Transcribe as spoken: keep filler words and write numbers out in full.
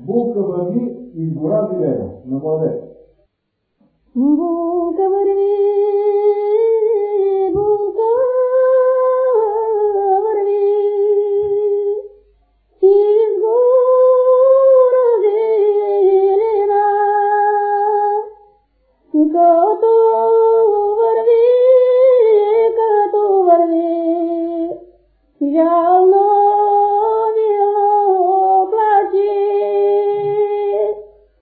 Булка върви и гора зелена на младец. Булка върви, булка върви, из гора зелена, като върви, като върви,